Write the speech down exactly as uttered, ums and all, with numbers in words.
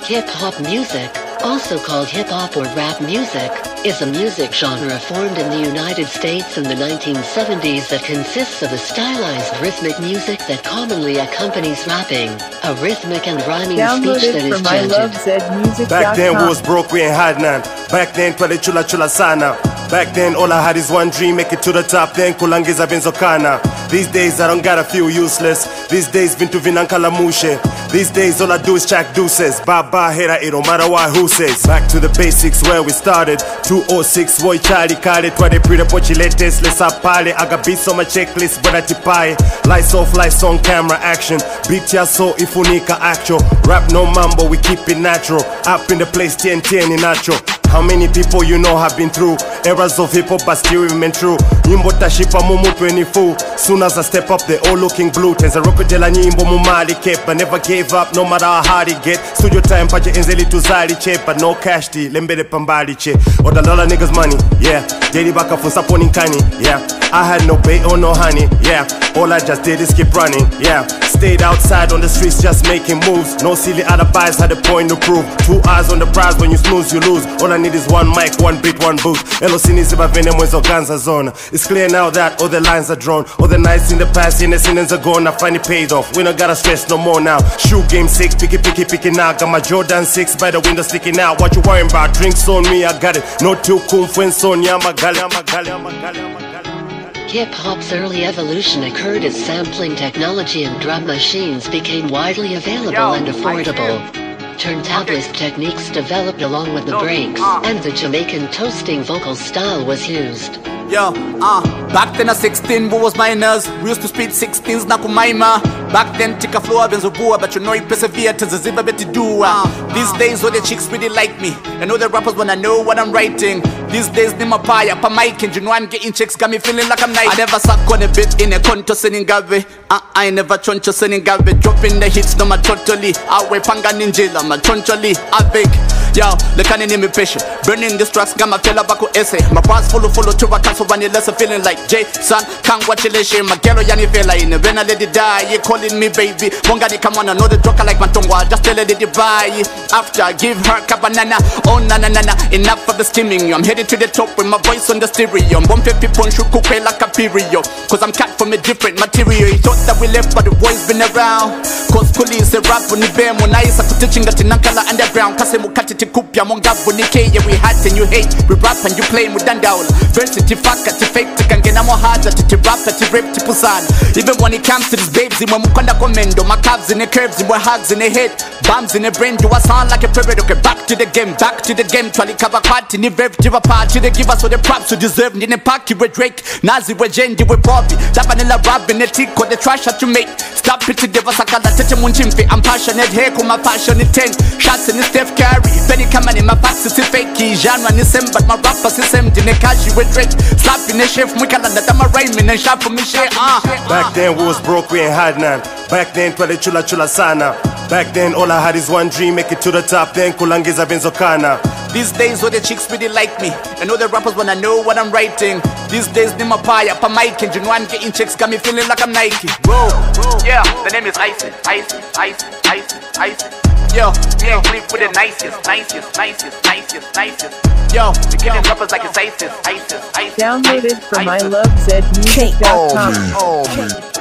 Hip-hop music, also called hip-hop or rap music, is a music genre formed in the United States in the nineteen seventies that consists of a stylized rhythmic music that commonly accompanies rapping, a rhythmic and rhyming Download speech that it is from chanted. I love zed music dot com. Back then we was broke, we ain't had none. Back then twale chula chula sana. Back then all I had is one dream, make it to the top, then kulangiza benzokana. These days I don't gotta feel useless. These days vintu vinankala mushe. These days all I do is check deuces. Bye bye hater, it don't matter what who says. Back to the basics where we started. two oh six boy chali kale twade prida pochi latest lesa pale. I got beats on my checklist but atipae. Lights off, lights on, camera action. Beat ya so ifunika actual. Rap no mambo, we keep it natural. Up in the place ten ten in nacho. How many people you know have been through eras of hip-hop but still remain true. Nyimbo tashipa mumu twenty-four. Soon as I step up they all looking blue. Tenza roko jela nyimbo mumali kepa. Never gave up no matter how hard it get. Studio time pache enzeli tuzali chepa. No cash ti lembele pambali che. Oda dollar niggas money, yeah. Daily baka for supporting kani, yeah. I had no bait or no honey, yeah. All I just did is keep running, yeah. Stayed outside on the streets just making moves. No silly alibis, had a point to prove. Two eyes on the prize, when you snooze you lose. All I need is one mic, one beat, one booth. Elo siniziba vene mwezo ganza zone. It's clear now that all the lines are drawn. All the nights in the past, in the sinners are gone. I finally paid off, we don't gotta stress no more now. Shoe game six, picky picky picky now. Got my Jordan six by the window sticking out. What you worrying about? Drinks on me, I got it. No too cool, friends on ya, magali, magali, magali, magali. Hip-hop's early evolution occurred as sampling technology and drum machines became widely available Yo, and affordable. Turntablist techniques developed along with the No, breaks, uh. and the Jamaican toasting vocal style was used. Yo, uh, back then at sixteen, we was minors. We used to speed sixteens na kumaima. Back then, tika flow benzobua, but you know you persevere to zaziba beti dua. These days, all the chicks really like me, and all the rappers wanna know what I'm writing. These days, ni mapaya pa mic, and you know I'm getting chicks, got me feeling like I'm nice. I never suck on a bit in a conto seningave. Uh, I never choncho seningave. Dropping the hits, no ma totally. Awe panga ninjila, ma choncholi, avec. Yo, the cannon in me patient. Burning the tracks, got my fella back essay. My bars follow, follow to a cancel when you less feeling like Jay. Son, can't watch it, shame. My girl, yani fella in the when I let it die. You calling me baby. One guy, come on, I know the joker like my tongue. Just tell her that you buy. After I give her a banana. Oh, na na na na. Enough of the skimming. I'm headed to the top with my voice on the stereo. One fifty punch, you cook like a period. Cause I'm cut from a different material. He thought that we left, but the boys been around. Cause police, a rap on the bear. When I is a teaching at Nankala underground. Cause I'm cut it. Kupya monga bunike, yeah we hot and you hate. We rap and you play with dandaul. Versity faka to fake to kangena mo harder to rap to rip to pusan. Even when it comes to these babes, in my mukanda komendo, my calves in the curves, in my hugs in the head, bombs in the brain. Do I sound like a parrot? Okay, back to the game, back to the game. Twali kaba kwati ni verb jiva party. They give us all the props to deserve. Ni ne paki with Drake, Nazi with Jendi with Bobby. That vanilla rap in the tick or the trash that you make. Stop it to the vasakala tete munchimfi. I'm passionate, hey kuma passionate ten shots in the Steph Curry. Penny coming in my box, it's a fake genre ni same, but my rappers is same. Dine kashi with Drake, slapping the chef, mwikala that I'm a rhyming and sharp for me shit. Uh. Back then we was broke, we ain't had none. Back then twale chula chula sana. Back then all I had is one dream, make it to the top, then kulangiza benzokana. These days all the chicks really like me, and all the rappers wanna know what I'm writing. These days ni mapaya pa mic, and you know I'm getting chicks, got me feeling like I'm Nike. Whoa, yeah, the name is Icy, Icy, Icy, Icy, Icy. Yo, yeah, clip with the nicest, nicest, nicest, nicest, nicest. Yo, we killing rappers like it's ISIS, ISIS, ISIS. Download it from I love zed music dot com.